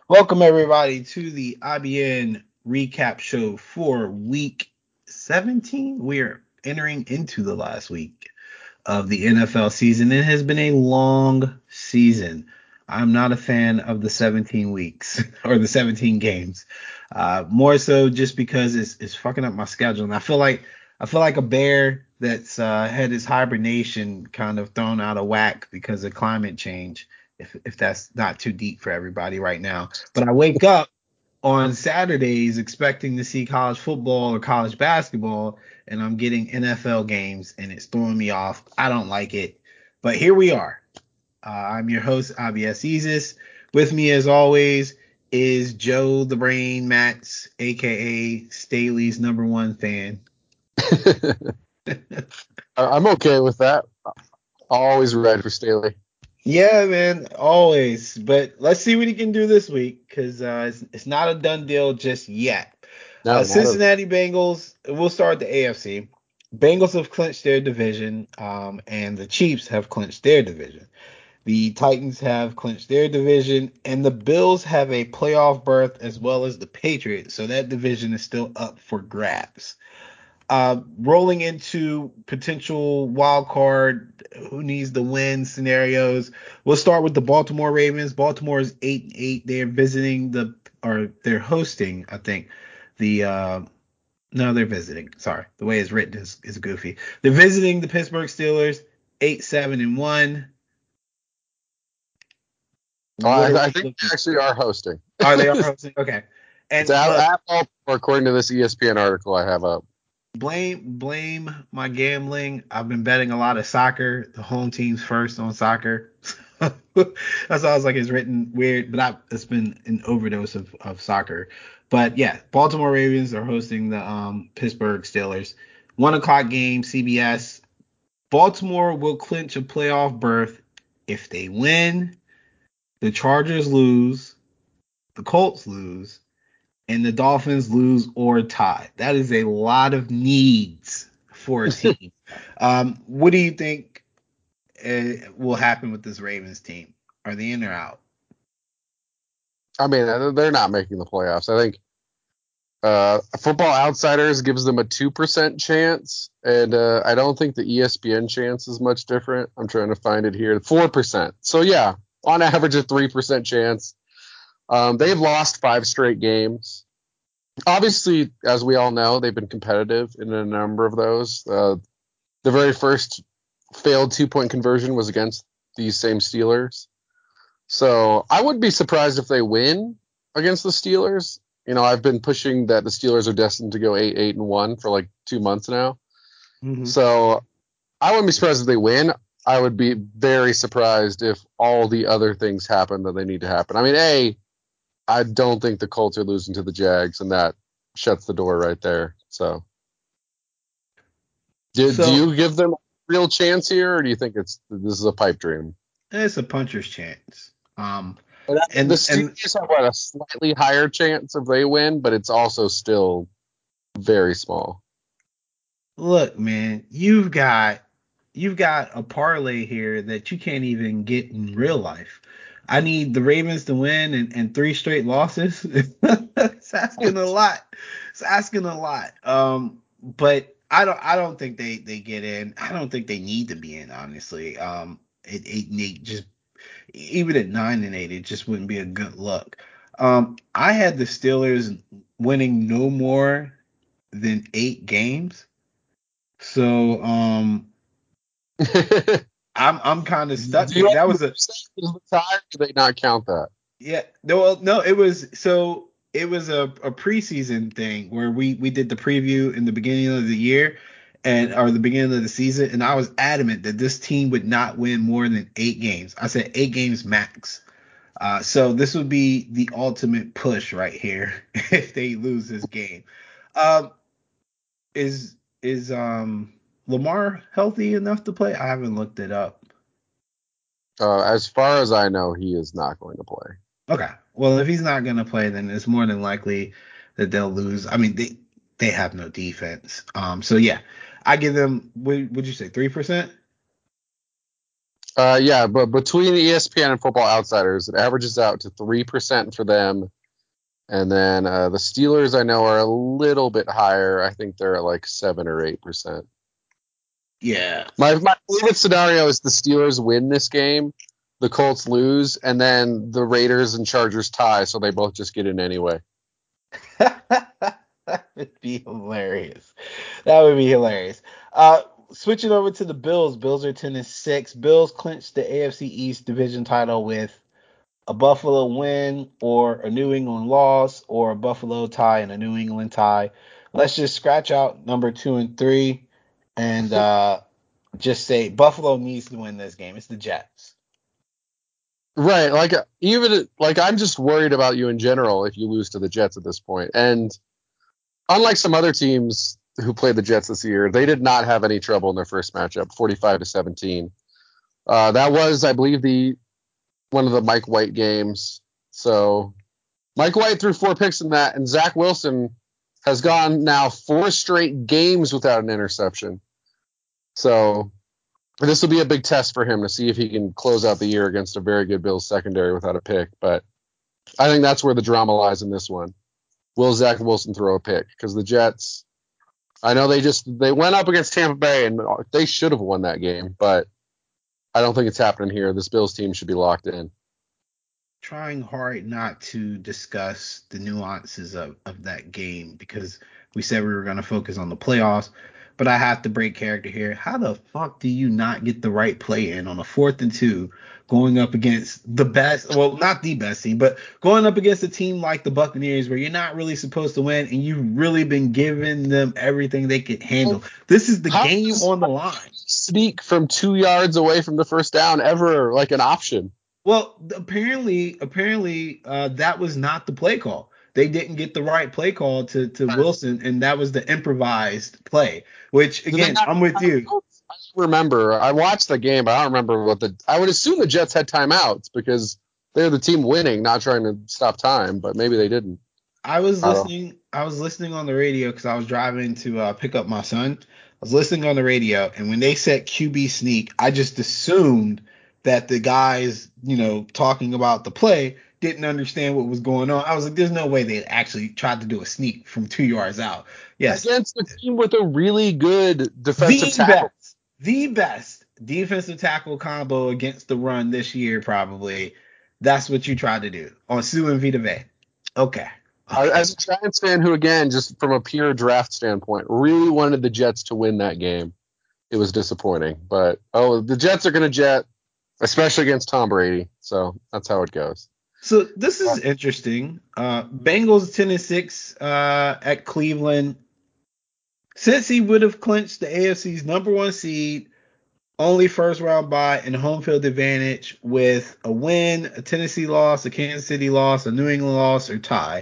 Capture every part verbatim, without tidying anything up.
Welcome everybody to the I B N recap show for week seventeen. We're entering into the last week of the N F L season. It has been a long season. I'm not a fan of the seventeen weeks or the seventeen games. Uh, more so just because it's it's fucking up my schedule. And I feel like I feel like a bear that's uh, had his hibernation kind of thrown out of whack because of climate change. If if that's not too deep for everybody right now. But I wake up on Saturdays expecting to see college football or college basketball, and I'm getting N F L games, and it's throwing me off. I don't like it. But here we are. Uh, I'm your host, Abies Isis. With me, as always, is Joe the Brain Matz, aka Staley's number one fan. I'm okay with that. I'll always ride for Staley. Yeah, man, always. But let's see what he can do this week because uh, it's, it's not a done deal just yet. Uh, No, not a. Cincinnati Bengals, we'll start with the A F C. Bengals have clinched their division, um, and the Chiefs have clinched their division. The Titans have clinched their division, and the Bills have a playoff berth as well as the Patriots. So that division is still up for grabs. Uh, rolling into potential wild card, who needs the win scenarios. We'll start with the Baltimore Ravens. Baltimore is eight and eight. They're visiting the, or they're hosting, I think, the. Uh, no, they're visiting. Sorry, the way it's written is, is goofy. They're visiting the Pittsburgh Steelers, eight seven and one. Oh, What are I, I we think they looking? actually are hosting. Are they are hosting? Okay. It's And at, look, at Baltimore, according to this E S P N article I have up. blame blame my gambling. I've been betting a lot of soccer. The home team's first on soccer. That's why I was like it's written weird, but I, it's been an overdose of, of soccer. But yeah, Baltimore Ravens are hosting the um, Pittsburgh Steelers. One o'clock game, C B S. Baltimore will clinch a playoff berth if they win. The Chargers lose. The Colts lose and the Dolphins lose or tie. That is a lot of needs for a team. Um, what do you think uh, will happen with this Ravens team? Are they in or out? I mean, uh, they're not making the playoffs. I think uh, Football Outsiders gives them a two percent chance, and uh, I don't think the E S P N chance is much different. I'm trying to find it here. four percent. So, yeah, on average, a three percent chance. Um, they've lost five straight games. Obviously, as we all know, they've been competitive in a number of those. Uh, the very first failed two point conversion was against these same Steelers. So I wouldn't be surprised if they win against the Steelers. You know, I've been pushing that the Steelers are destined to go eight, eight, and one for like two months now. Mm-hmm. So I wouldn't be surprised if they win. I would be very surprised if all the other things happen that they need to happen. I mean, A, I don't think the Colts are losing to the Jags, and that shuts the door right there. So do, do So you give them a real chance here, or do you think it's this is a pipe dream? it's a puncher's chance. Um, But I mean, the and and Steelers have what, a slightly higher chance if they win, but it's also still very small. look, man, you've got you've got a parlay here that you can't even get in real life. I need the Ravens to win and, and three straight losses. It's asking a lot. It's asking a lot. Um, but I don't I don't think they they get in. I don't think they need to be in, honestly. Um, it, it they just even at nine and eight, it just wouldn't be a good look. Um, I had the Steelers winning no more than eight games. So um Do I'm I'm kind of stuck you here. know That how many was a percent is the tie, or do they not count that? yeah, no well, no, it was so it was a, a preseason thing where we we did the preview in the beginning of the year and or the beginning of the season and I was adamant that this team would not win more than eight games. I said eight games max. Uh, so this would be the ultimate push right here if they lose this game. Um, is is um Lamar healthy enough to play? I haven't looked it up. Uh, as far as I know, he is not going to play. Okay. Well, if he's not gonna play, then it's more than likely that they'll lose. I mean, they they have no defense. Um. So yeah, I give them. Would would you say three percent? Uh, yeah, but between E S P N and Football Outsiders, it averages out to three percent for them. And then uh, the Steelers, I know, are a little bit higher. I think they're at like seven or eight percent. Yeah. My my favorite scenario is the Steelers win this game, the Colts lose, and then the Raiders and Chargers tie, so they both just get in anyway. That would be hilarious. That would be hilarious. Uh, switching over to the Bills. Bills are ten and six. Bills clinched the A F C East division title with a Buffalo win or a New England loss or a Buffalo tie and a New England tie. Let's just scratch out number two and three and uh, just say Buffalo needs to win this game. It's the Jets. Right, like even like I'm just worried about you in general if you lose to the Jets at this point. And unlike some other teams who played the Jets this year, they did not have any trouble in their first matchup, forty-five to seventeen. Uh, that was, I believe, the one of the Mike White games. So Mike White threw four picks in that, and Zach Wilson has gone now four straight games without an interception. So this will be a big test for him to see if he can close out the year against a very good Bills secondary without a pick. But I think that's where the drama lies in this one. Will Zach Wilson throw a pick? Because the Jets, I know they just they went up against Tampa Bay and they should have won that game, but I don't think it's happening here. This Bills team should be locked in. Trying hard not to discuss the nuances of, of that game because we said we were going to focus on the playoffs, but I have to break character here. How the fuck do you not get the right play in on a fourth and two going up against the best, well, not the best team, but going up against a team like the Buccaneers where you're not really supposed to win and you've really been giving them everything they could handle? This is the How game does on the line. sneak from two yards away from the first down ever like an option? Well, apparently, apparently, uh, that was not the play call. They didn't get the right play call to to Wilson, and that was the improvised play. Which Do they again, not I'm with have you. timeouts? I don't remember. I watched the game, but I don't remember what the. I would assume the Jets had timeouts because they're the team winning, not trying to stop time. But maybe they didn't. I was I don't. listening. I was listening on the radio because I was driving to uh, pick up my son. I was listening on the radio, and when they said Q B sneak, I just assumed that the guys, you know, talking about the play didn't understand what was going on. I was like, "There's no way they actually tried to do a sneak from two yards out." Yes, Against a team with a really good defensive the tackle. best, the best defensive tackle combo against the run this year, probably. That's what you tried to do on Sue and Vita Vea. Okay, Uh, okay. As a Giants fan who, again, just from a pure draft standpoint, really wanted the Jets to win that game, it was disappointing. But, oh, the Jets are going to jet, especially against Tom Brady. So that's how it goes. So this is interesting. Uh, Bengals ten and six uh, at Cleveland. Since he would have clinched the A F C's number one seed, only first round bye and home field advantage with a win, a Tennessee loss, a Kansas City loss, a New England loss, or tie,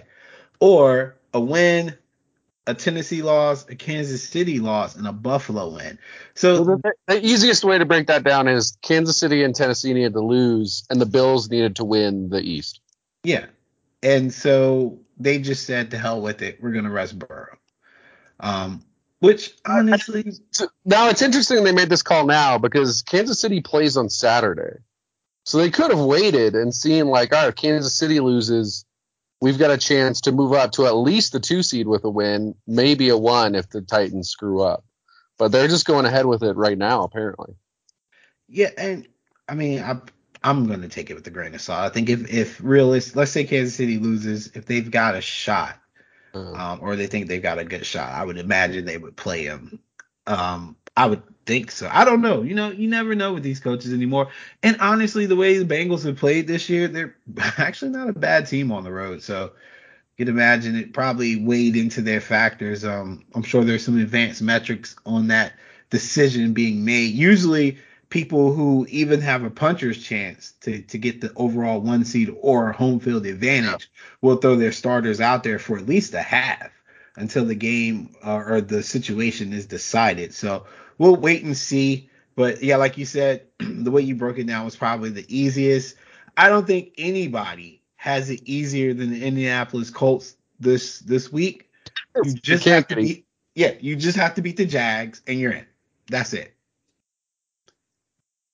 or a win, a Tennessee loss, a Kansas City loss, and a Buffalo win. Well, So the, the easiest way to break that down is Kansas City and Tennessee needed to lose, and the Bills needed to win the East. yeah, and so they just said to hell with it. We're gonna rest Burrow. Um, which honestly, So, now it's interesting they made this call now because Kansas City plays on Saturday. So they could have waited and seen like, all right, Kansas City loses. We've got a chance to move up to at least the two seed with a win, maybe a one if the Titans screw up. But they're just going ahead with it right now, apparently. yeah, and I mean, I I'm gonna take it with a grain of salt. I think if if realist, let's say Kansas City loses, if they've got a shot, Uh, um, or they think they've got a good shot, I would imagine they would play him. Um, I would think so. I don't know. You know, you never know with these coaches anymore. And honestly, the way the Bengals have played this year, they're actually not a bad team on the road. So you can imagine it probably weighed into their factors. Um, I'm sure there's some advanced metrics on that decision being made. Usually, people who even have a puncher's chance to, to get the overall one seed or home field advantage will throw their starters out there for at least a half until the game uh, or the situation is decided. So we'll wait and see. But yeah, like you said, the way you broke it down was probably the easiest. I don't think anybody has it easier than the Indianapolis Colts this this week. You it just can't have to get easy. beat yeah, you just have to beat the Jags and you're in. That's it.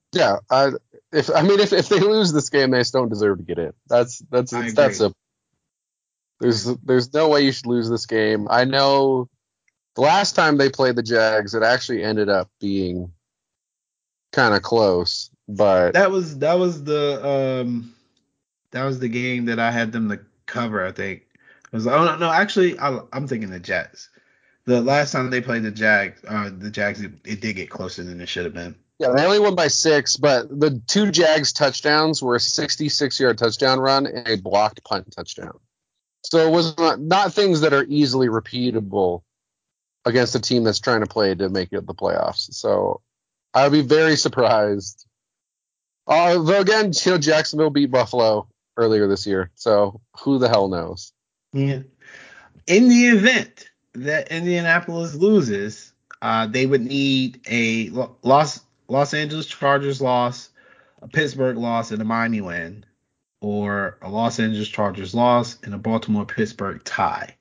Yeah, I if I mean if, if they lose this game, they just don't deserve to get in. That's that's I it's that agree. simple. There's there's no way you should lose this game. I know the last time they played the Jags, it actually ended up being kind of close, but That was that was the um that was the game that I had them to cover. I think it was. Oh no, no actually, I, I'm thinking the Jets. The last time they played the Jags, uh, the Jags, it, it did get closer than it should have been. yeah, they only won by six. But the two Jags touchdowns were a sixty-six yard touchdown run and a blocked punt touchdown. So it was not, not things that are easily repeatable against a team that's trying to play to make it the playoffs. So I would be very surprised. Although again, you know, Jacksonville beat Buffalo earlier this year, so who the hell knows? Yeah. In the event that Indianapolis loses, uh, they would need a Los Los Angeles Chargers loss, a Pittsburgh loss, and a Miami win, or a Los Angeles Chargers loss and a Baltimore Pittsburgh tie.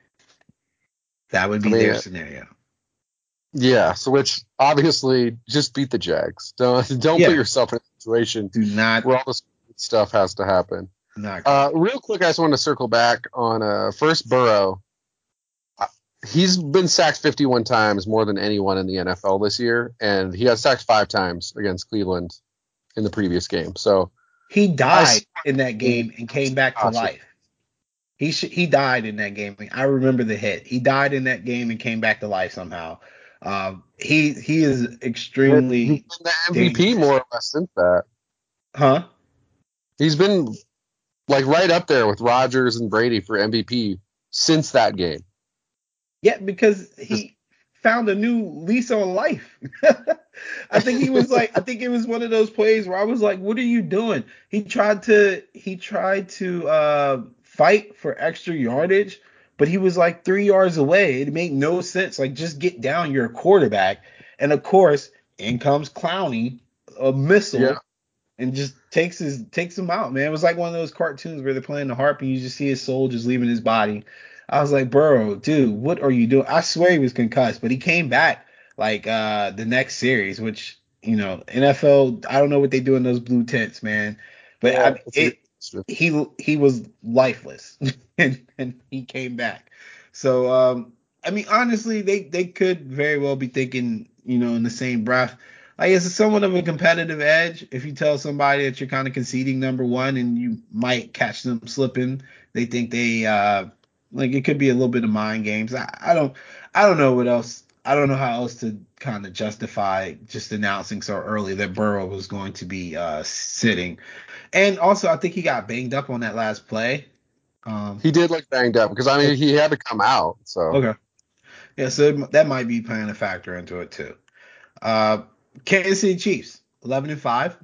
That would I be their mean, scenario. yeah. So which obviously just beat the Jags. Don't don't put Yeah. yourself in a situation Do not where all this stuff has to happen. not Uh, cover. real quick, I just want to circle back on uh, first Burrow. Uh, He's been sacked fifty-one times, more than anyone in the N F L this year, and he got sacked five times against Cleveland in the previous game. So He I died in that game and came back to caution. life. He sh- he died in that game. I remember the hit. He died in that game and came back to life somehow. Um, he he is He's been extremely the M V P more dangerous. or less since that. Huh? He's been like right up there with Rodgers and Brady for M V P since that game. Yeah, because Just he found a new lease on life. I think he was like, I think it was one of those plays where I was like, "What are you doing?" He tried to, he tried to uh, fight for extra yardage, but he was like three yards away. It made no sense. Like, just get down. You're a quarterback, and of course, in comes Clowney, a yeah, missile, and just takes his takes him out, man. It was like one of those cartoons where they're playing the harp and you just see his soul just leaving his body. I was like, bro, dude, what are you doing? I swear he was concussed, but he came back like uh the next series, which you know, N F L, I don't know what they do in those blue tents, man. But yeah, I it's a good it question. he he was lifeless and, and he came back. So um I mean honestly they they could very well be thinking, you know, in the same breath I guess it's somewhat of a competitive edge if you tell somebody that you're kind of conceding number one and you might catch them slipping. They think they uh like it could be a little bit of mind games. I, I don't I don't know what else. I don't know how else to kind of justify just announcing so early that Burrow was going to be uh sitting. And also I think he got banged up on that last play. Um He did look banged up because I mean he had to come out. So okay. Yeah, so that might be playing a factor into it too. Uh Kansas City Chiefs, eleven and five.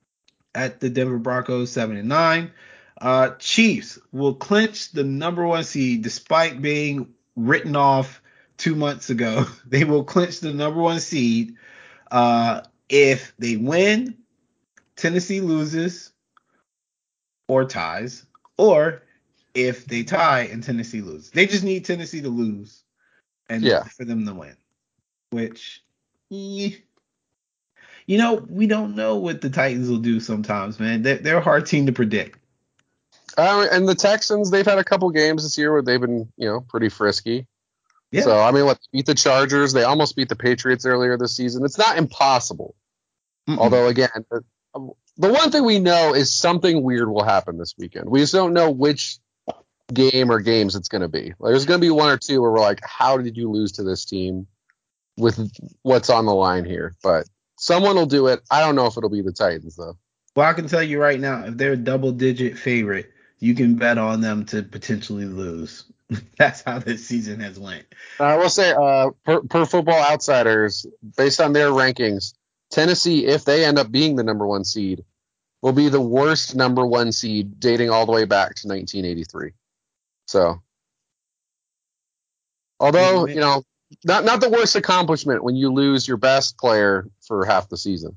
At the Denver Broncos, seven and nine. Uh, Chiefs will clinch the number one seed despite being written off two months ago. They will clinch the number one seed uh, if they win, Tennessee loses or ties, or if they tie and Tennessee loses. They just need Tennessee to lose and yeah, for them to win, which. Eh, you know, we don't know what the Titans will do sometimes, man. They're, they're a hard team to predict. uh, and the Texans they've had a couple games this year where they've been you know pretty frisky. Yeah. So I mean, what beat the Chargers? They almost beat the Patriots earlier this season. It's not impossible. Mm-mm. Although again, the, the one thing we know is something weird will happen this weekend. We just don't know which game or games it's going to be. There's going to be one or two where we're like, how did you lose to this team with what's on the line here? But someone will do it. I don't know if it'll be the Titans though. Well, I can tell you right now, if they're a double digit favorite, you can bet on them to potentially lose. That's how this season has went. I will say, uh, per, per Football Outsiders, based on their rankings, Tennessee, if they end up being the number one seed, will be the worst number one seed dating all the way back to nineteen eighty-three. So, although, you know, not not the worst accomplishment when you lose your best player for half the season.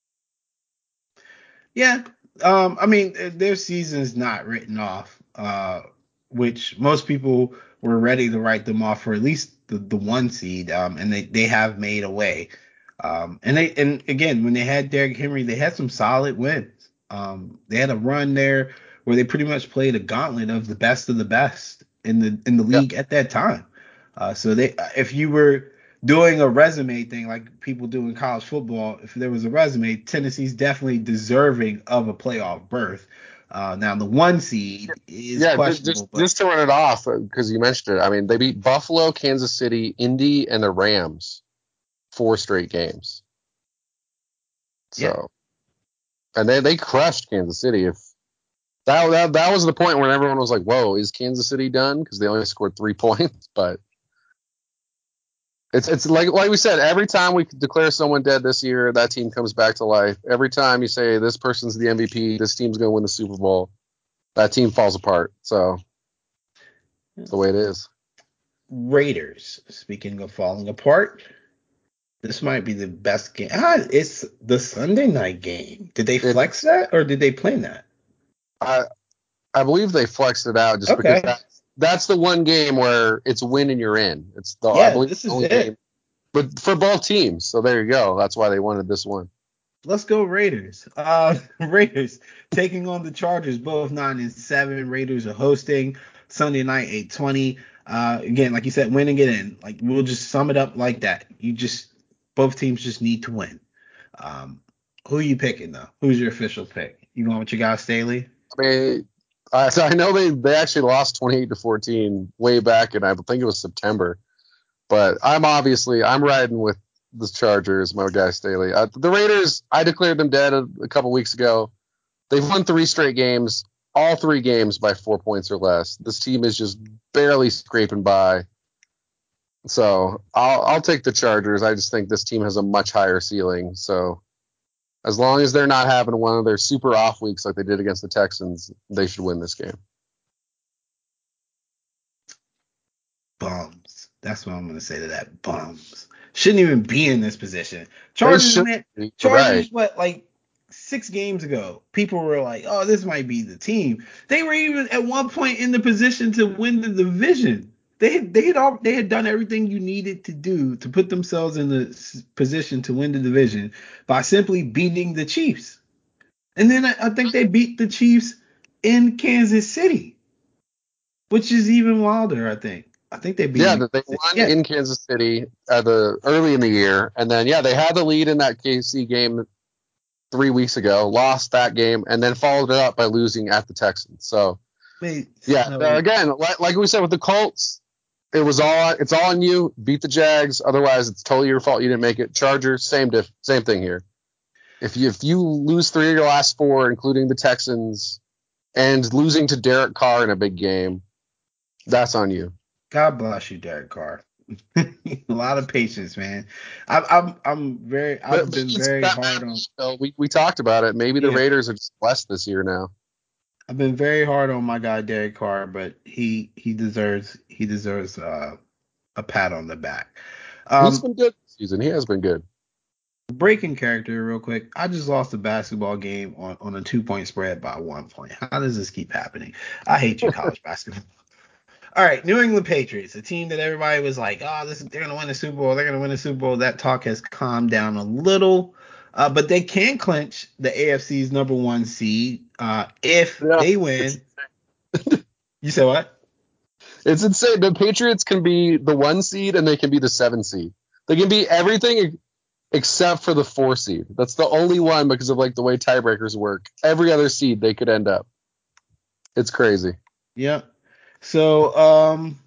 Yeah. Um, I mean, their season's not written off, uh, which most people were ready to write them off for at least the, the one seed, um, and they, they have made a way. Um, and they and again, when they had Derrick Henry, they had some solid wins. Um, they had a run there where they pretty much played a gauntlet of the best of the best in the in the Yeah, league at that time. Uh, so they, if you were doing a resume thing like people do in college football, if there was a resume, Tennessee's definitely deserving of a playoff berth. Uh, now the one seed is yeah. ju- Just questionable, but just to run it off because you mentioned it. I mean, they beat Buffalo, Kansas City, Indy, and the Rams four straight games. yeah, So and they they crushed Kansas City. If that that that was the point when everyone was like, "Whoa, is Kansas City done?" Because they only scored three points, but It's it's like like we said, every time we declare someone dead this year, that team comes back to life. Every time you say this person's the M V P, this team's going to win the Super Bowl, that team falls apart. So it's the way it is. Raiders. Speaking of falling apart, this might be the best game. Ah, it's the Sunday night game. Did they It flex that or did they plan that? I I believe they flexed it out just because Okay. that that's the one game where it's win and you're in. It's the I Yeah, believe this the is only game, it. but for both teams. So there you go. That's why they wanted this one. Let's go Raiders. Uh Raiders taking on the Chargers, both nine and seven. Raiders are hosting Sunday night eight twenty. Uh again, like you said, win and get in. Like we'll just sum it up like that. You just both teams just need to win. Um who are you picking though? Who's your official pick? You going with your guy Staley? I mean, I, so I know they they actually lost twenty-eight to fourteen way back, and I think it was September. But I'm obviously I'm riding with the Chargers, my guy Staley. Uh, the Raiders, I declared them dead a, a couple weeks ago. They've won three straight games, all three games by four points or less. This team is just barely scraping by. So I'll I'll take the Chargers. I just think this team has a much higher ceiling. So as long as they're not having one of their super off weeks like they did against the Texans, they should win this game. Bums. That's what I'm gonna say to that. Bums. Shouldn't even be in this position. They Chargers, should man. be right. Chargers, what, like six games ago, people were like, oh, this might be the team. They were even at one point in the position to win the division. They had, they had all they had done everything you needed to do to put themselves in the s- position to win the division by simply beating the Chiefs. And then I, I think they beat the Chiefs in Kansas City, which is even wilder, I think. I think they beat Yeah, them. that they won Yeah. in Kansas City at the early in the year, and then yeah, they had the lead in that K C game three weeks ago, lost that game, and then followed it up by losing at the Texans. So Wait, yeah, no, uh, wait. again, like, like we said with the Colts, it was all it's all on you. Beat the Jags, otherwise it's totally your fault you didn't make it. Chargers, same diff, same thing here. If you if you lose three of your last four, including the Texans, and losing to Derek Carr in a big game, that's on you. God bless you, Derek Carr. A lot of patience, man. I'm, I'm, I'm very, But, I've but been it's very that hard on, matters. So we we talked about it. Maybe the yeah, Raiders are just blessed this year now. I've been very hard on my guy Derek Carr, but he, he deserves, he deserves uh, a pat on the back. He's Um, been good this season. He has been good. breaking character real quick. I just lost a basketball game on, on a two point spread by one point. How does this keep happening? I hate you, college basketball. All right, New England Patriots, a team that everybody was like, oh, this they're gonna win the Super Bowl, they're gonna win the Super Bowl. That talk has calmed down a little, uh, but they can clinch the A F C's number one seed uh, if Yeah, they it's win. You say what? it's insane. The Patriots can be the one seed and they can be the seven seed. They can be everything except for the four seed. That's the only one because of like the way tiebreakers work. Every other seed they could end up. It's crazy. Yep. So um,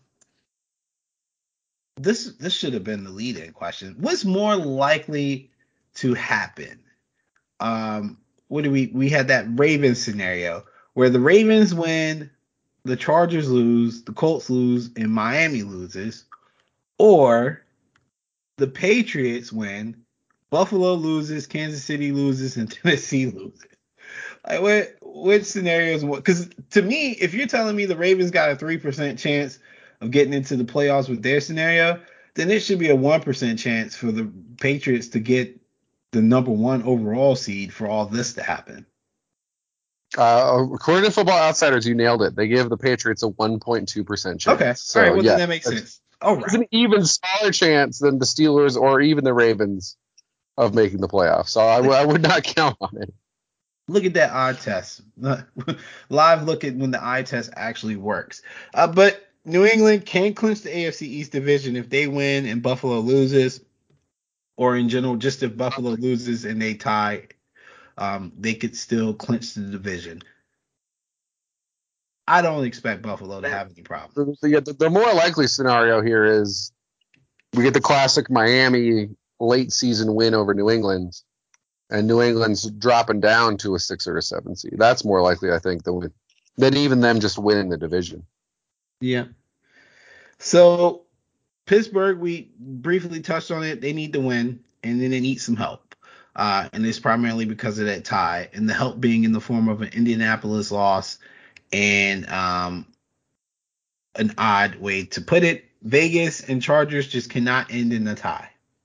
this this should have been the lead-in question. What's more likely to happen? Um, what do we we had that Ravens scenario where the Ravens win, the Chargers lose, the Colts lose, and Miami loses, or the Patriots win, Buffalo loses, Kansas City loses, and Tennessee loses. Like what which scenarios? Because to me, if you're telling me the Ravens got a three percent chance of getting into the playoffs with their scenario, then it should be a one percent chance for the Patriots to get the number one overall seed for all this to happen. Uh, according to Football Outsiders, you nailed it. They give the Patriots a one point two percent Okay. chance. All right. So Well, then yeah, that makes it's, sense. All it's right. an even smaller chance than the Steelers or even the Ravens. of making the playoffs. So I, w- I would not count on it. Look at that eye test. Live look at when the eye test actually works. Uh, but New England can clinch the A F C East division if they win and Buffalo loses, or in general, just if Buffalo loses and they tie, um, they could still clinch the division. I don't expect Buffalo to have any problem. The, the, the more likely scenario here is we get the classic Miami late season win over New England, and New England's dropping down to a six or a seven seed. That's more likely, I think, than, than even them just winning the division. Yeah. So Pittsburgh, we briefly touched on it. They need to win, and then they need some help. Uh, and it's primarily because of that tie, and the help being in the form of an Indianapolis loss and um, an odd way to put it. Vegas and Chargers just cannot end in a tie.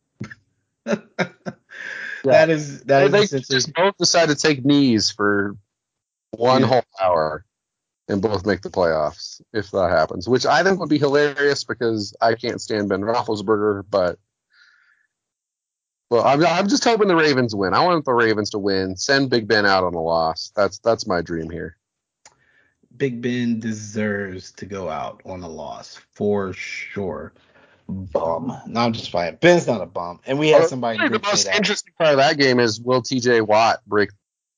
Yeah. That is that they, is they essentially just both decide to take knees for one yeah. whole hour and both make the playoffs if that happens, which I think would be hilarious because I can't stand Ben Roethlisberger. But well, I'm, I'm just hoping the Ravens win. I want the Ravens to win. Send Big Ben out on a loss. That's that's my dream here. Big Ben deserves to go out on a loss for sure. Bum. No, I'm just fine. Ben's not a bum. And we had Uh, somebody the did say most that. interesting part of that game is will T J Watt break?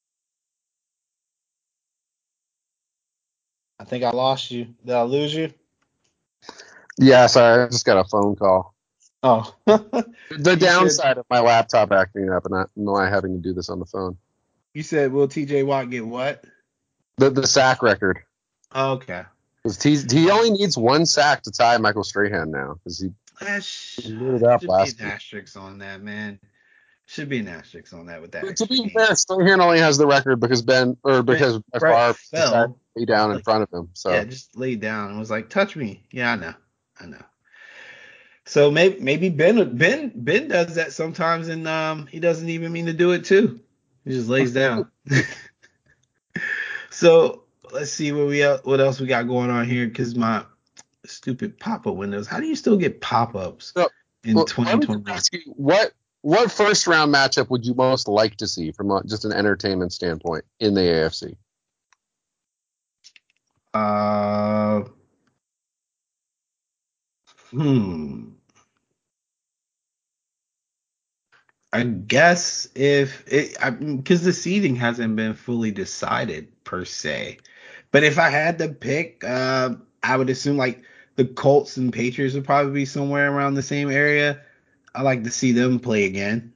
I think I lost you. Did I lose you? Yeah, sorry, I just got a phone call. Oh. The You downside said, of my laptop acting up and not, not having to do this on the phone. you said will T J Watt get what? The the sack record. Oh, okay. He, he only needs one sack to tie Michael Strahan now because he That sh- lit it up should be last an week. asterisk on that, man. Should be an asterisk on that with that To extra be game. fair, Strahan only has the record because Ben or because Brett Brett Favre decided to fell. lay down in Like, front of him. So yeah, just laid down and was like, touch me. Yeah, I know. I know. So maybe maybe Ben Ben Ben does that sometimes, and um he doesn't even mean to do it too. He just lays down. So let's see what we what else we got going on here because my stupid pop up windows. How do you still get pop ups So, in well, let me just twenty twenty-one? ask you, what what first round matchup would you most like to see from a, just an entertainment standpoint in the A F C? Uh, hmm. I guess if it, because the seeding hasn't been fully decided per se, but if I had to pick, uh, I would assume like the Colts and Patriots would probably be somewhere around the same area. I like to see them play again.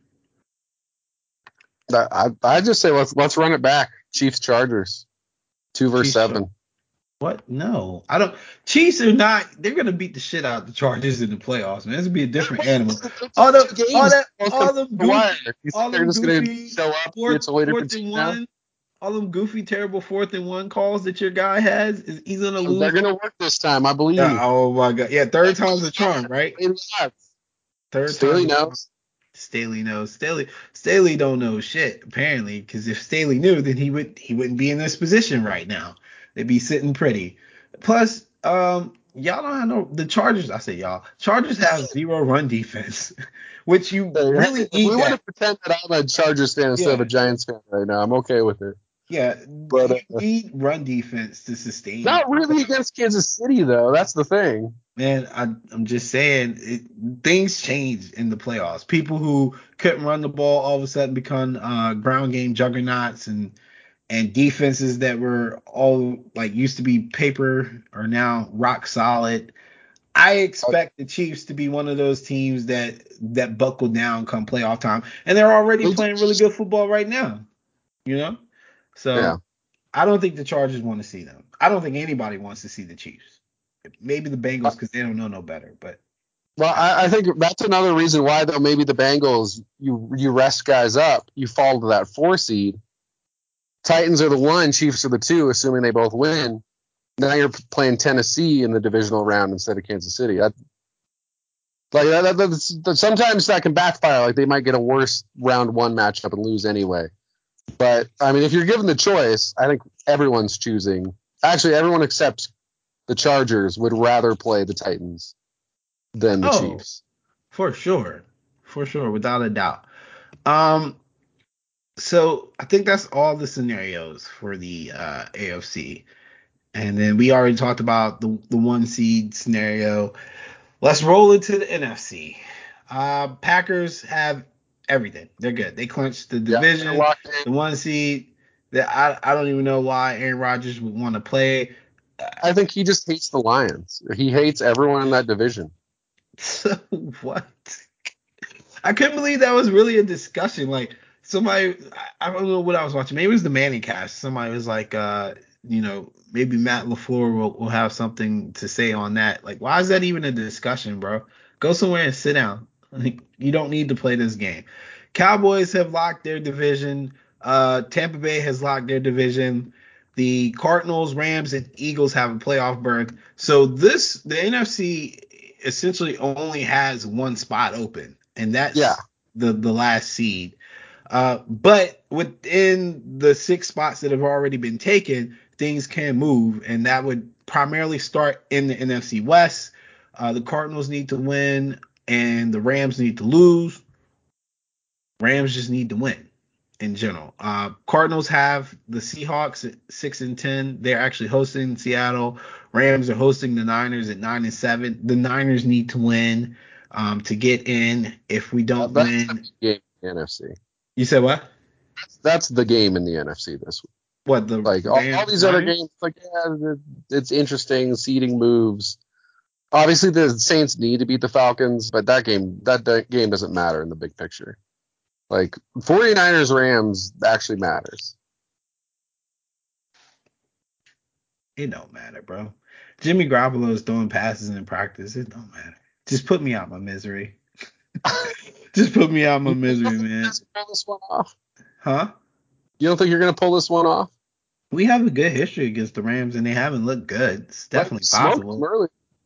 I I just say let's let's run it back. Chiefs Chargers two versus Chiefs, seven. what? No, I don't. Chiefs are not. They're gonna beat the shit out of the Chargers in the playoffs, man. It's gonna be a different animal. All Two the, all games that, both come all to them the wire. goofy, You think all they're them just gonna goofy show up? fourth, It's a totally different fourth team and now. one, all them goofy, terrible fourth and one calls that your guy has. Is he's gonna They're lose? gonna work this time, I Yeah. believe. Oh my god. Yeah. Third time's a charm, right? Third Staley time's a charm. knows. Staley knows. Staley Staley don't know shit apparently, because if Staley knew, then he would he wouldn't be in this position right now. They'd be sitting pretty. Plus, um, y'all don't have no the Chargers. I say y'all Chargers have zero run defense, which you Hey, really if we need want that. to pretend that I'm a Chargers fan instead of Yeah, a Giants fan right now, I'm okay with it. yeah. But You uh, need run defense to sustain. not really against Kansas City, though. That's the thing. Man, I, I'm just saying, it, things change in the playoffs. People who couldn't run the ball all of a sudden become uh, ground game juggernauts, and and defenses that were all like used to be paper are now rock solid. I Uh, expect the Chiefs to be one of those teams that that buckle down come playoff time, and they're already they playing really good football right now. You know, Yeah. so I don't think the Chargers want to see them. I don't think anybody wants to see the Chiefs. Maybe the Bengals because they don't know no better, but. Well, I, I, I think that's another reason why, though, maybe the Bengals, you you rest guys up, you fall to that four seed. Titans are the one, Chiefs are the two, assuming they both win. Now you're playing Tennessee in the divisional round instead of Kansas City. That, like that, that's, that, sometimes that can backfire. Like they might get a worse round one matchup and lose anyway. But I mean, if you're given the choice, I think everyone's choosing. Actually, everyone except the Chargers would rather play the Titans than the oh, Chiefs. for sure, for sure, without a doubt. Um, so I think that's all the scenarios for the uh, A F C. And then we already talked about the the one seed scenario. Let's roll into the N F C. Uh, Packers have everything. They're good. They clinched the Yeah, they're division, locked in. the one seed. That I I don't even know why Aaron Rodgers would want to play. I think he just hates the Lions. He hates everyone in that division. So what? I couldn't believe that was really a discussion. Like somebody, I, I don't know what I was watching. Maybe it was the Manning cast. Somebody was like, uh, you know, maybe Matt LaFleur will, will have something to say on that. Like, why is that even a discussion, bro? Go somewhere and sit down. Like, you don't need to play this game. Cowboys have locked their division. Uh, Tampa Bay has locked their division. The Cardinals, Rams, and Eagles have a playoff berth. So this, the N F C essentially only has one spot open, and Yeah, that's the the last seed. Uh, but within the six spots that have already been taken, things can move, and that would primarily start in the N F C West. Uh, the Cardinals need to win, and the Rams need to lose. Rams just need to win in general. Uh, Cardinals have the Seahawks at six and ten. They're actually hosting Seattle. Rams are hosting the Niners at nine and seven. The Niners need to win um, to get in. If we uh, don't that's the win, big game in the N F C. you said what? That's, that's the game in the N F C this week. What the Like all, all Rams these other Niners? games, like yeah, it's interesting. Seeding moves. Obviously, the Saints need to beat the Falcons, but that game that, that game doesn't matter in the big picture. Like 49ers Rams actually matters. It don't matter, bro. Jimmy Garoppolo is throwing passes in practice. It don't matter. Just put me out my misery. Just put me out my You misery, don't think you man. guys can pull this one off? Huh? You don't think you're gonna pull this one off? We have a good history against the Rams, and they haven't looked good. It's Like we definitely smoked them possible. early.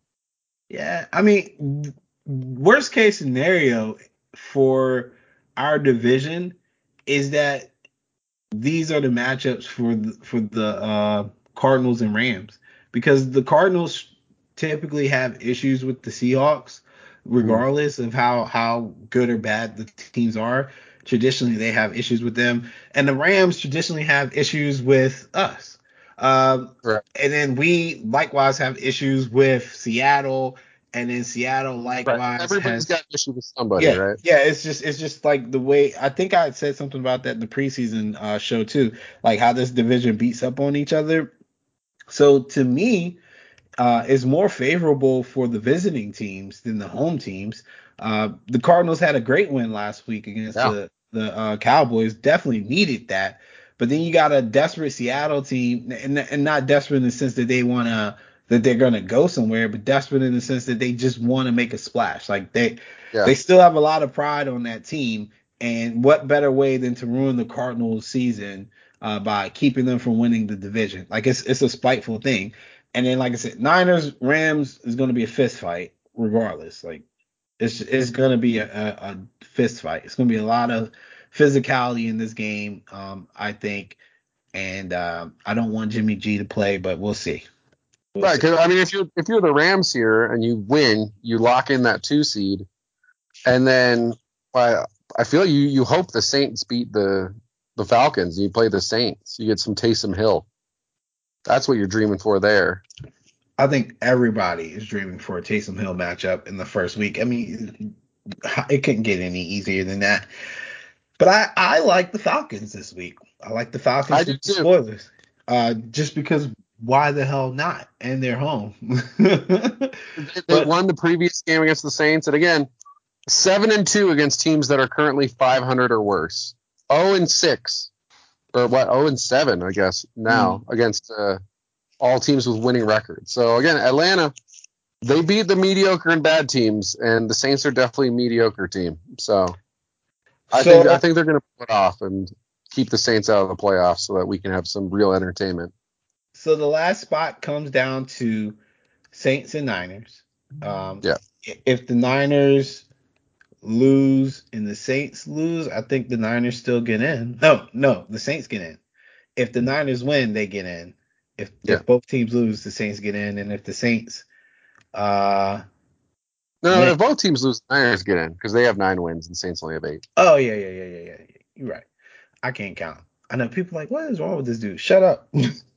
Yeah, I mean, worst case scenario for our division is that these are the matchups for the, for the uh, Cardinals and Rams because the Cardinals typically have issues with the Seahawks, Mm, regardless of how how good or bad the teams are. Traditionally, they have issues with them, and the Rams traditionally have issues with us. Um, right. and then we likewise have issues with Seattle, and then Seattle Right. likewise Everybody's has got an issue with somebody, yeah, right? yeah. It's just it's just like the way I think I had said something about that in the preseason uh, show too, like how this division beats up on each other. So to me, uh, is more favorable for the visiting teams than the home teams. Uh, the Cardinals had a great win last week against Yeah. the the uh, Cowboys. Definitely needed that. But then you got a desperate Seattle team, and, and not desperate in the sense that they want to that they're gonna go somewhere, but desperate in the sense that they just want to make a splash. Like they Yeah. they still have a lot of pride on that team. And what better way than to ruin the Cardinals' season uh, by keeping them from winning the division? Like it's it's a spiteful thing. And then, like I said, Niners Rams is going to be a fist fight regardless. Like it's it's going to be a, a, a fist fight. It's going to be a lot of physicality in this game, um, I think. And uh, I don't want Jimmy G to play, but we'll see. We'll Right. see. Because I mean, if you're if you're the Rams here and you win, you lock in that two seed, and then I I feel you you hope the Saints beat the the Falcons. And you play the Saints. You get some Taysom Hill. That's what you're dreaming for there. I think everybody is dreaming for a Taysom Hill matchup in the first week. I mean, it couldn't get any easier than that. But I, I like the Falcons this week. I like the I Falcons do with the too. spoilers. Uh, just because why the hell not? And they're home. They, they But won the previous game against the Saints, and again, seven and two against teams that are currently five hundred or worse. Zero and six, or what? Zero and seven, I guess mm, now against uh, all teams with winning records. So again, Atlanta, they beat the mediocre and bad teams, and the Saints are definitely a mediocre team. So I think I so think they're going to pull it off and keep the Saints out of the playoffs so that we can have some real entertainment. so the last spot comes down to Saints and Niners. Um, Yeah, if the Niners lose and the Saints lose, I think the Niners still get in. No, no, the Saints get in. If the Niners win, they get in. If yeah. if both teams lose, the Saints get in, and if the Saints uh No, Man. if both teams lose, the Niners get in because they have nine wins and the Saints only have eight. Oh yeah, yeah, yeah, yeah, yeah. yeah. You're right. I can't count. I know people are like, what is wrong with this dude? Shut up.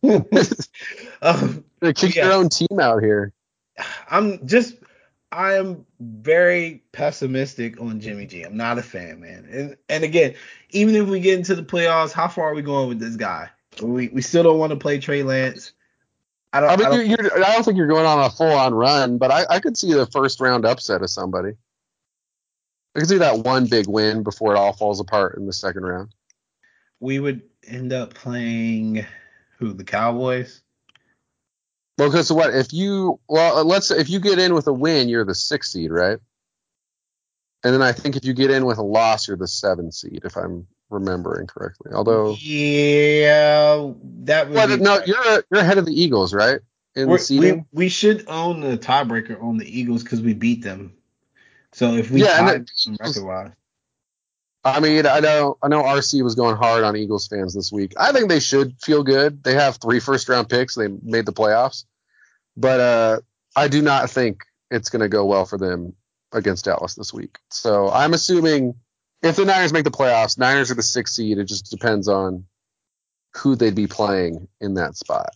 um, but Kick yeah, your own team out here. I'm just I am very pessimistic on Jimmy G. I'm not a fan, man. And and again, even if we get into the playoffs, how far are we going with this guy? We we still don't want to play Trey Lance. I I don't mean, I don't you're, you're, I don't think you're going on a full on run, but I, I could see the first round upset of somebody. I could see that one big win before it all falls apart in the second round. we would end up playing who, the Cowboys? Well, because what if you well let's say if you get in with a win, you're the sixth seed, right? And then I think if you get in with a loss, you're the seventh seed, if I'm remembering correctly. Although, Yeah, that would well, be no, correct. you're you're ahead of the Eagles, right? In We're, we seeding. we should own the tiebreaker on the Eagles because we beat them. So if we Yeah, and the tied them Eagles, record wise, I mean, I know I know R C was going hard on Eagles fans this week. I think they should feel good. They have three first round picks. They made the playoffs, but uh, I do not think it's going to go well for them against Dallas this week. So I'm assuming if the Niners make the playoffs, Niners are the sixth seed. It just depends on who they'd be playing in that spot.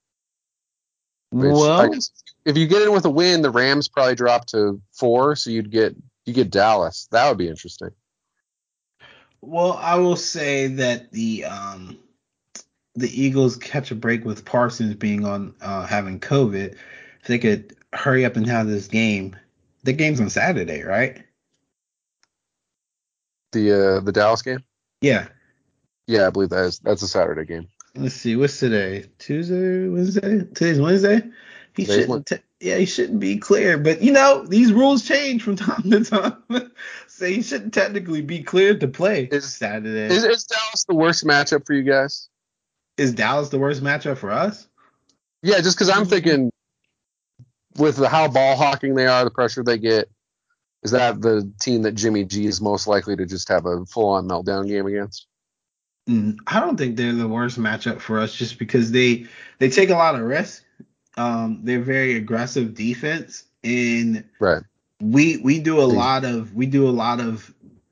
Which I well, guess if you get in with a win, the Rams probably drop to four, so you'd get you get Dallas. That would be interesting. well, I will say that the um the Eagles catch a break with Parsons being on uh having COVID. If they could hurry up and have this game, the game's on Saturday, right? The uh, the Dallas game. Yeah. Yeah, I believe that is that's a Saturday game. Let's see, what's today? Tuesday, Wednesday? Today's Wednesday. He Today's one. shouldn't. T- yeah, he shouldn't be clear. But you know, these rules change from time to time. So he shouldn't technically be cleared to play Is, Saturday. is is Dallas the worst matchup for you guys? Is Dallas the worst matchup for us? Yeah, just because I'm thinking with the, how ball hawking they are, the pressure they get, is that the team that Jimmy G is most likely to just have a full on meltdown game against? Mm, I don't think they're the worst matchup for us, just because they they take a lot of risk. Um, they're very aggressive defense, and Right. we we do a Ex- lot of we do a lot of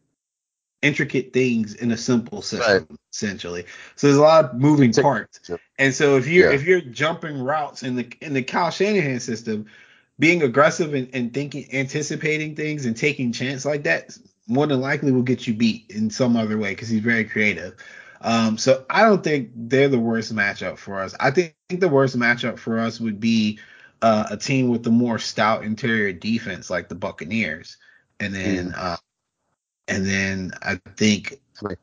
intricate things in a simple Right. system, essentially. So there's a lot of moving Take- parts. And so if you're Yeah. if you're jumping routes in the in the Kyle Shanahan system, being aggressive and, and thinking, anticipating things and taking chance like that more than likely will get you beat in some other way because he's very creative. Um, so I don't think they're the worst matchup for us. I think the worst matchup for us would be uh, a team with a more stout interior defense like the Buccaneers, and then Mm. uh, and then I think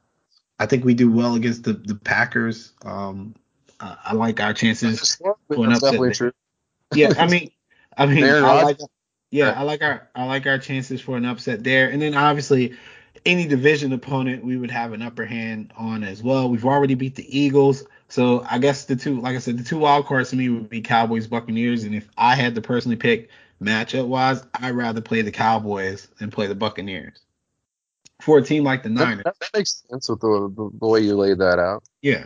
I think we do well against the the Packers. Um, I, I like our chances for an That's upset definitely there. true. Yeah, I mean, I mean, Aaron I Rodgers. like, yeah, Right. I like our, I like our chances for an upset there, and then obviously, any division opponent we would have an upper hand on as well. We've already beat the Eagles, so I guess the two, like I said, the two wild cards to me would be Cowboys, Buccaneers, and if I had to personally pick matchup wise, I'd rather play the Cowboys than play the Buccaneers for a team like the That, Niners. that, that makes sense with the, the the way you laid that out. Yeah.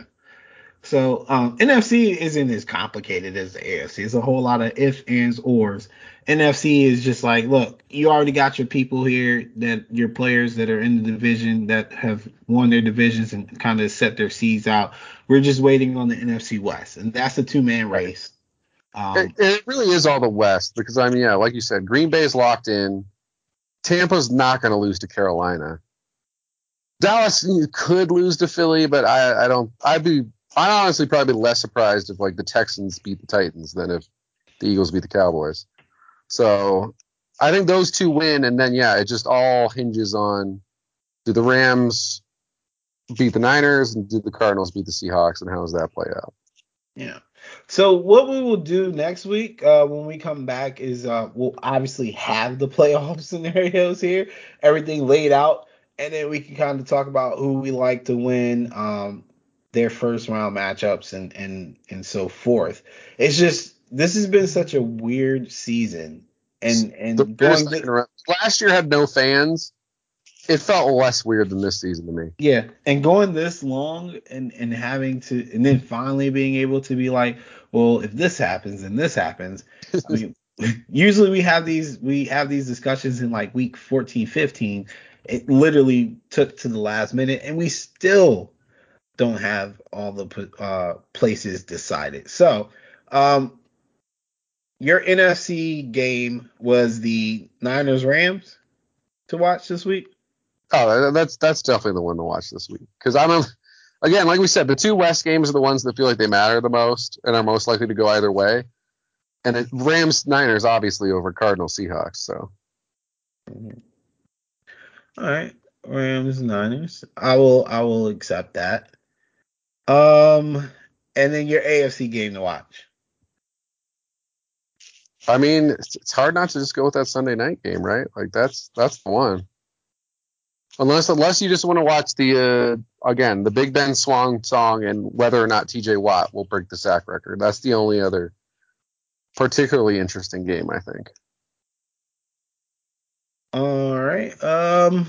So um, N F C isn't as complicated as the A F C. It's a whole lot of ifs, ands, ors. N F C is just like, look, you already got your people here, that your players that are in the division that have won their divisions and kind of set their seeds out. We're just waiting on the N F C West, and that's a two man Right. race. It, Um, it really is all the West because I mean, yeah, like you said, Green Bay's locked in. Tampa's not going to lose to Carolina. Dallas could lose to Philly, but I, I don't. I'd be. I honestly probably be less surprised if like the Texans beat the Titans than if the Eagles beat the Cowboys. So I think those two win, and then yeah, it just all hinges on do the Rams beat the Niners and do the Cardinals beat the Seahawks, and how does that play out? Yeah. So what we will do next week uh, when we come back is uh, we'll obviously have the playoff scenarios here, everything laid out, and then we can kind of talk about who we like to win um, their first round matchups and and and so forth. It's just this has been such a weird season, and The and weirdest going second th- round. Last year had no fans. It felt less weird than this season to me. Yeah, and going this long and and having to and then finally being able to be like, well, if this happens and this happens, I mean, Usually we have these we have these discussions in like week fourteen, fifteen. It literally took to the last minute, and we still don't have all the uh, places decided. So, um, your N F C game was the Niners Rams to watch this week. Oh, that's that's definitely the one to watch this week because I don't. Again, like we said, the two West games are the ones that feel like they matter the most and are most likely to go either way. And it, Rams Niners obviously over Cardinal Seahawks. So. Mm-hmm. All right, Rams Niners. I will I will accept that. Um, and then your A F C game to watch. I mean, it's, it's hard not to just go with that Sunday night game, right? Like that's that's the one. Unless unless you just want to watch the uh, again the Big Ben Swan song and whether or not T J Watt will break the sack record. That's the only other particularly interesting game, I think. All right. Um,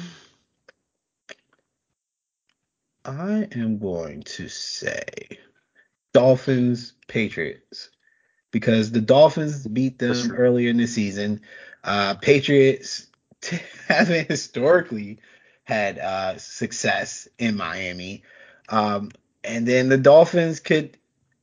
I am going to say Dolphins Patriots because the Dolphins beat them earlier in the season. Uh, Patriots t- haven't historically had uh, success in Miami. Um, and then the Dolphins could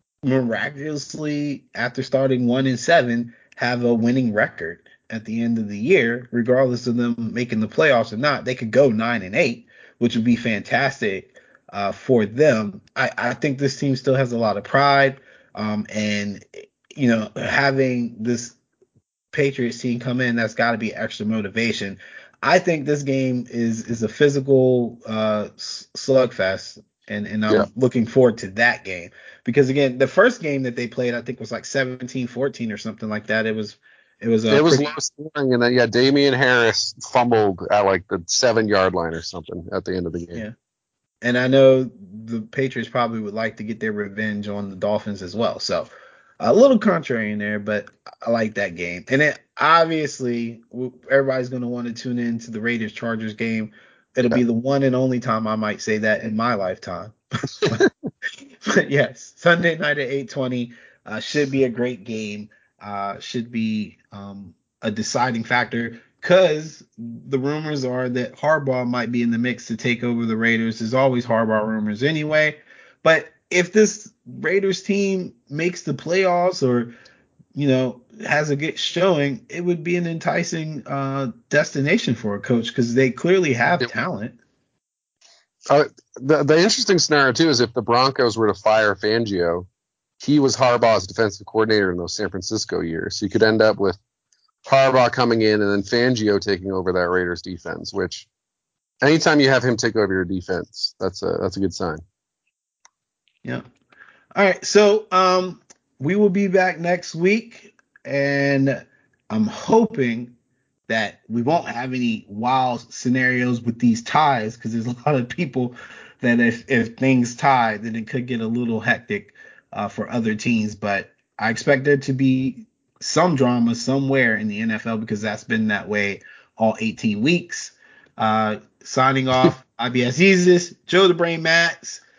miraculously, after starting one and seven, have a winning record at the end of the year, regardless of them making the playoffs or not. They could go nine and eight, which would be fantastic uh, for them. I, I think this team still has a lot of pride, um, and you know, having this Patriots team come in, that's got to be extra motivation. I think this game is is a physical uh, slugfest, and and Yeah. I'm looking forward to that game because again, the first game that they played, I think was like seventeen fourteen or something like that. It was it was a It was low pretty scoring, and then yeah, Damian Harris fumbled at like the seven yard line or something at the end of the game. yeah. And I know the Patriots probably would like to get their revenge on the Dolphins as well. So a little contrary in there, but I like that game. And then obviously everybody's going to want to tune in to the Raiders Chargers game. It'll Yeah. be the one and only time I might say that in my lifetime. but, but yes, Sunday night at eight twenty uh, should be a great game. Uh, should be um, a deciding factor because the rumors are that Harbaugh might be in the mix to take over the Raiders. There's always Harbaugh rumors anyway. But if this Raiders team makes the playoffs or, you know, has a good showing, it would be an enticing uh, destination for a coach because they clearly have It, talent. uh, the the interesting scenario too is if the Broncos were to fire Fangio, he was Harbaugh's defensive coordinator in those San Francisco years. So you could end up with Harbaugh coming in and then Fangio taking over that Raiders defense, which anytime you have him take over your defense, that's a that's a good sign. Yeah. All right. So um, we will be back next week, and I'm hoping that we won't have any wild scenarios with these ties because there's a lot of people that if if things tie, then it could get a little hectic uh, for other teams. But I expect there to be some drama somewhere in the N F L because that's been that way all eighteen weeks. Uh, signing off, I B S Yeezus, Joe the Brain Mats.